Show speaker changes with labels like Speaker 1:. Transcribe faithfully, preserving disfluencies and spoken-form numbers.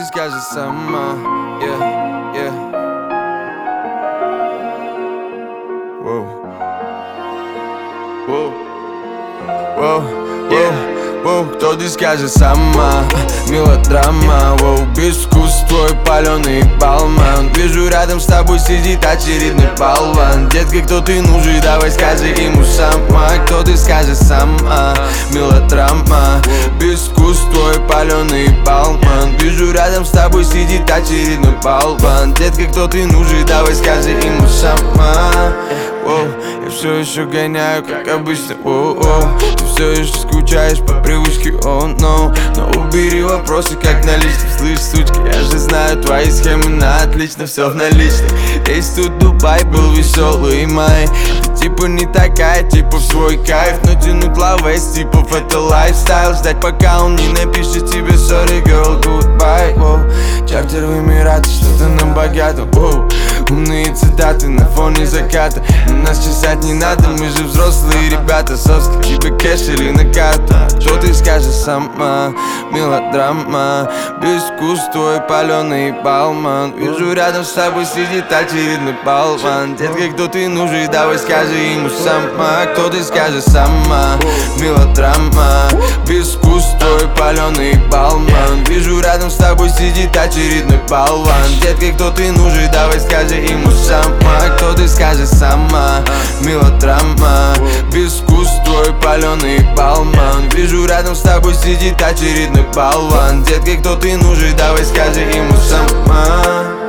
Speaker 1: ты скажешь сама, yeah, yeah. Воу, воу, воу, воу, воу, кто ты скажешь сама, мелодрама, воу, безвкус твой паленый балман. Вижу, рядом с тобой сидит очередной болван. Детка, кто ты нужен, давай скажи ему сама. Кто ты скажешь сама, мелодрама, безвкус твой паленый балман. Вижу, рядом с тобой сидит очередной болван. Детка, кто ты нужен, давай скажи ему сама. Воу, я все еще гоняю, как обычно, воу, воу. Ты все еще скучаешь по привычке, oh no. Но убери вопросы, как на личном. Слышь, сучка, я же знаю твои схемы на отлично, все в наличных. Рейс тут Дубай был веселый май. Ты типа не такая, типа в свой кайф. Но тянуть лавейс, типа это лайфстайл. Ждать пока он не напишет тебе sorry girl, goodbye, воу. Чартер в Эмираты, что-то нам богато, воу. Умные цитаты на фоне заката. Но нас чесать не надо, мы же взрослые ребята. Соска, тебе кэш или на карту. Что ты скажешь сама, мелодрама, безвкус твой паленый балман. Вижу, рядом с тобой сидит очередной болван. Детка, кто ты нужен, давай скажи ему сама. Кто ты скажешь сама, мелодрама, безвкус твой паленый балман. Вижу, рядом с тобой сидит очередной болван. Детка, кто ты нужен, давай скажи ему сама. Кто ты скажешь сама, мелодрама, безвкус твой паленый балман. Вижу, рядом с тобой сидит очередной болван. Детка, кто ты нужен, давай скажи ему сама.